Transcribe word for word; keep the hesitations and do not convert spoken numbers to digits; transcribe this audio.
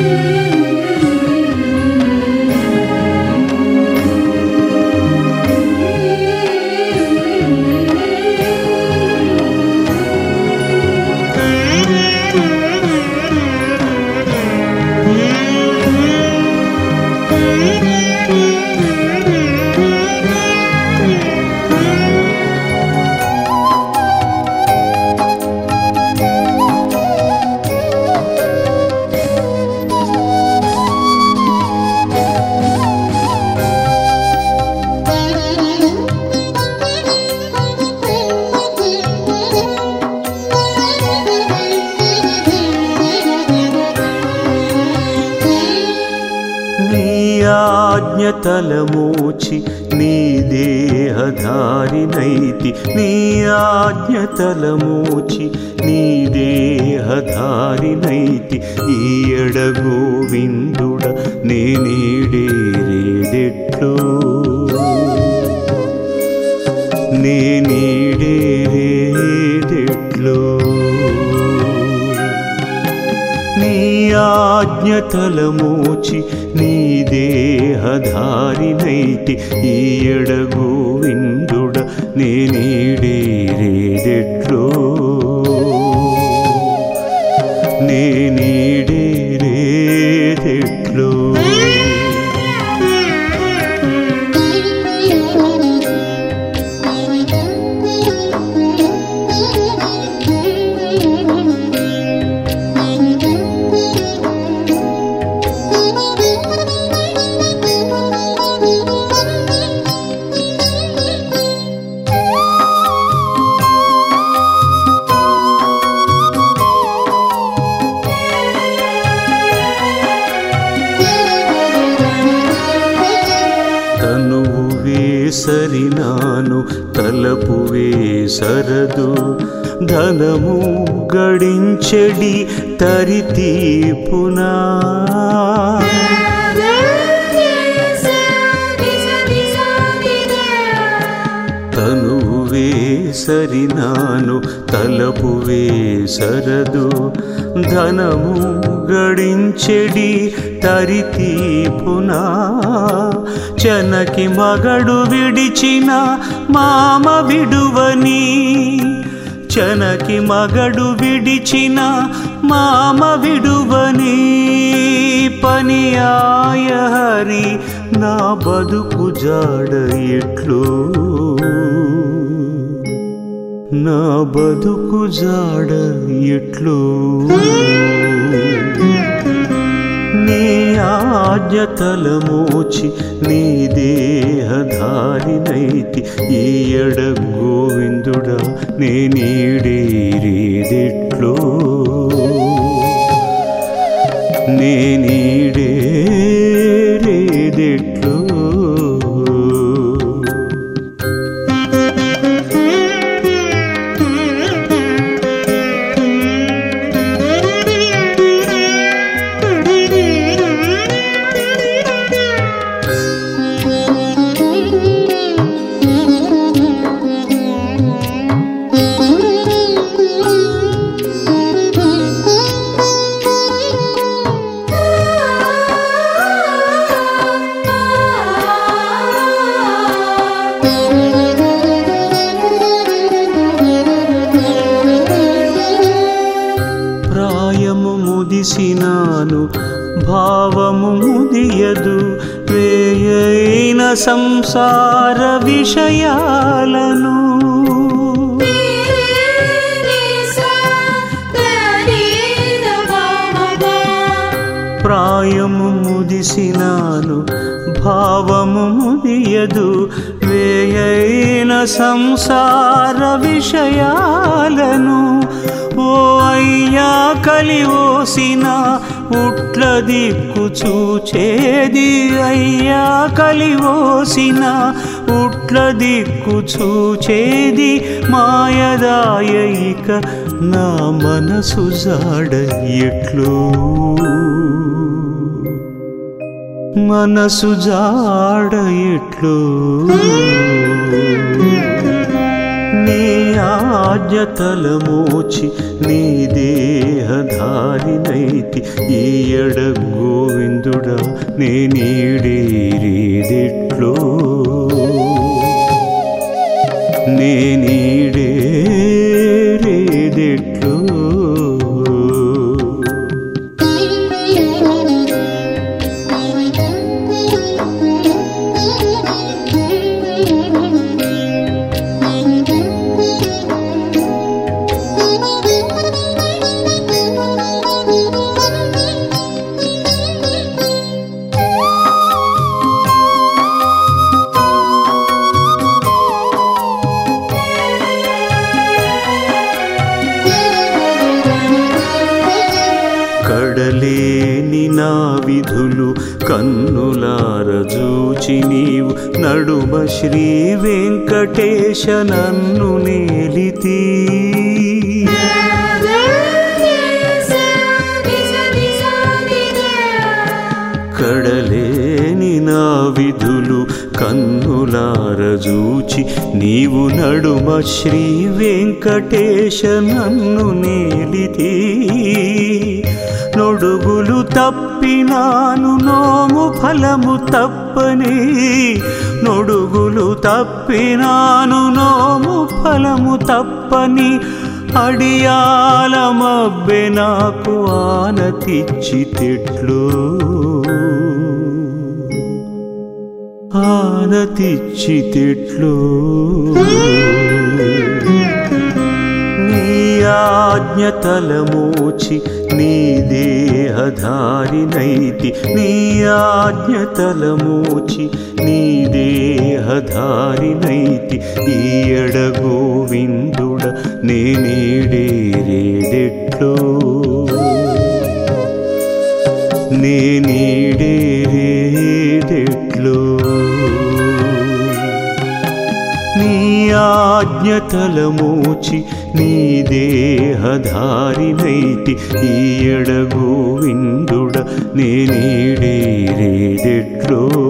ఆజ్ఞతలమోచి నీ దేహధారినైతి నీ ఆజ్ఞతలమోచి నీ దేహధారినైతి ఈ ఎడగోవిందుడ నేనీడేరేదెట్లో నేనీడేరేదెట్లో నీ ఆజ్ఞతలమోచి నీ దేహధారినైతి ఈ ఎడగోవిందుడ నేనీడేరేదెట్లో నేనీడేరేదెట్లో సరినాను తలపువే సరదు ధనము గడించెడి తరితీపునా తనువే సరినాను తలపువే సరదు ధనము గడించెడి తరితీపునా చనకి మగడు విడిచిన మామ విడువని చనకి మగడు విడిచిన మామ విడువని పని ఆయ హరి నా బతుకు జాడ ఎట్లో నా బతుకు జాడ ఎట్లో నీ ఆజ్ఞతలమోచి నీ దేహధారినైతి ఈ ఎడగోవిందుడా నేనీడేరేదెట్లో నేనీడేరేదెట్లో ముదిసినాను భావము ముదియదు వేయైన సంసార విషయాలను ప్రాయము ముదిసినాను భావము ముదియదు వేయైన సంసార విషయాలను ఓ అయ్యా కలివోసిన ఉట్ల దిక్కు చూచేది అయ్యా కలివోసిన ఉట్ల దిక్కు చూచేది మాయదాయ ఇక నా మనసు జాడ ఎట్లో మనసు జాడ ఎట్లో నీ ఆజ్ఞతలమోచి నీ దేహధారినైతి ఈయడ గోవిందుడా నేనీడేరేదెట్లో నేనీడేరేదెట్లో కడలేని నా విధులు కన్నులార జూచి నీవు నడుమ శ్రీ వెంకటేశ నన్ను నేలితి కడలేని నా విధులు కన్నులార జూచి నీవు నడుమ శ్రీ వెంకటేశ నన్ను నేలితి నొడుగులు తప్పినాను నోము ఫలము తప్పని నొడుగులు తప్పినాను నోము ఫలము తప్పని అడియాల మబ్బె నాకు ఆనతిచ్చి తెట్లు ఆనతిచ్చి తెట్లు నీ ఆజ్ఞతలమోచి నీ దేహధారినైతి నీ ఆజ్ఞతలమోచి నీ దేహధారినైతి ఈయడ గోవిందుడ నేనీడేరేదెట్లో నేనీడేరేదెట్లో నీ ఆజ్ఞతలమోచి నీ దేహధారినైతి ఈయడ గోవిందుడ నేనీడేరేదెట్లో